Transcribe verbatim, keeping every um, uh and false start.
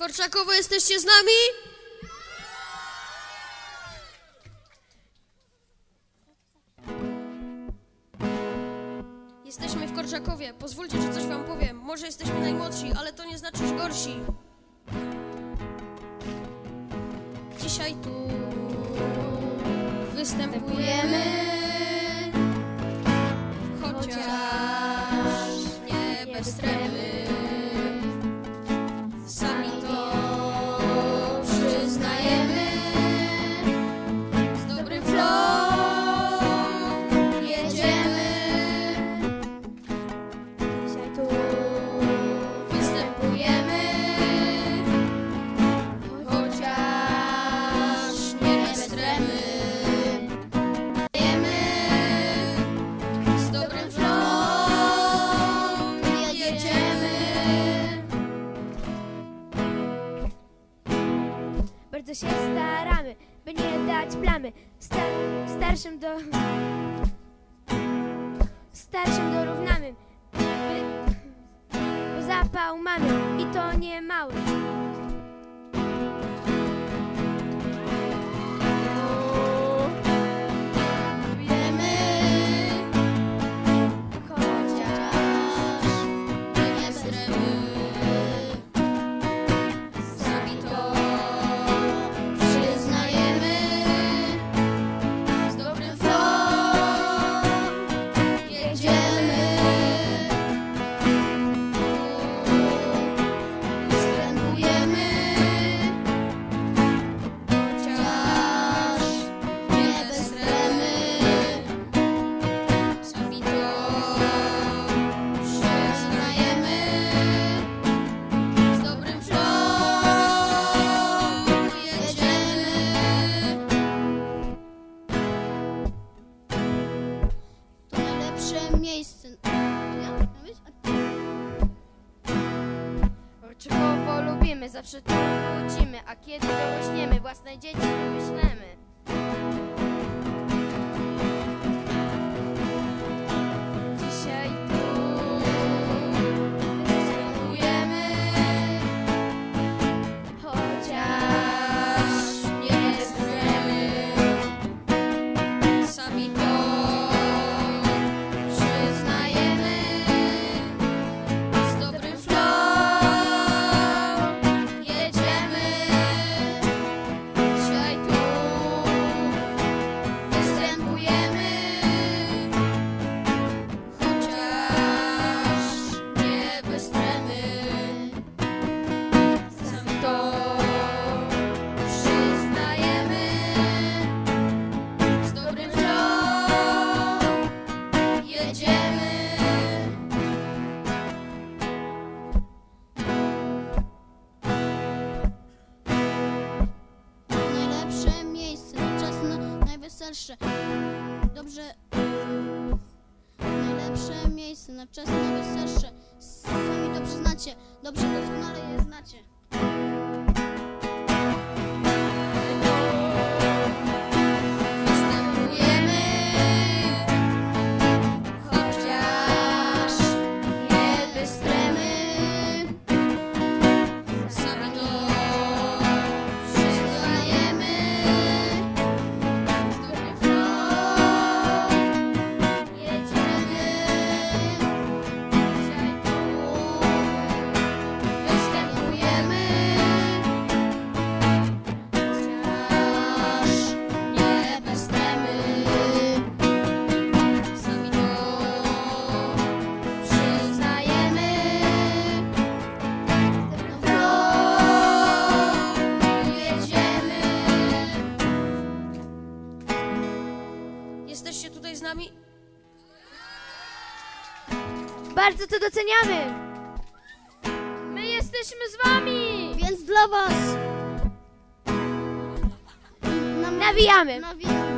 Korczakowo, jesteście z nami? Jesteśmy w Korczakowie. Pozwólcie, że coś wam powiem. Może jesteśmy najmłodsi, ale to nie znaczy, że gorsi. Dzisiaj tu występujemy, chociaż nie bez tremy. Sami to przyznajemy. Z dobrym flow jedziemy. Dzisiaj tu występujemy, chociaż nie bez tremy. Jemy. Z dobrym flow jedziemy. Bardzo się staramy, by nie dać plamy. Star starszym do... Starszym dorównamy, by... bo zapał mamy i to nie mały. Wiemy, chociaż nie bez tremy. Sami to przyznajemy. Z dobrym flow jedziemy. Występujemy, chociaż nie bez tremy. Sami to przyznajemy. Z dobrym flow jedziemy. To najlepsze miejsce. Ja? Mówisz? Korczakowo lubimy, zawsze tu wrócimy, a kiedy dorośniemy, własne dzieci wymyślemy. Dzisiaj tu Występujemy, chociaż nie bez tremy. Sami to przyznajemy. Z dobrym flow jedziemy. Dzisiaj tu występujemy, chociaż nie bez tremy. Sami to przyznajemy. Z dobrym flow jedziemy. Najlepsze miejsce, czas na najweselsze. Dobrze. Najlepsze miejsce na czas najweselsze. Sami to przyznacie. Dobrze, doskonale je znacie. Występujemy, chociaż nie bez tremy. Sami to przyznajemy. Z dobrym flow jedziemy. Dzisiaj tu występujemy, chociaż nie bez tremy. Sami to przyznajemy. Z dobrym flow jedziemy. Jesteście tutaj z nami? bardzo to doceniamy. My jesteśmy z wami. Więc dla was Nawijamy. nawijamy.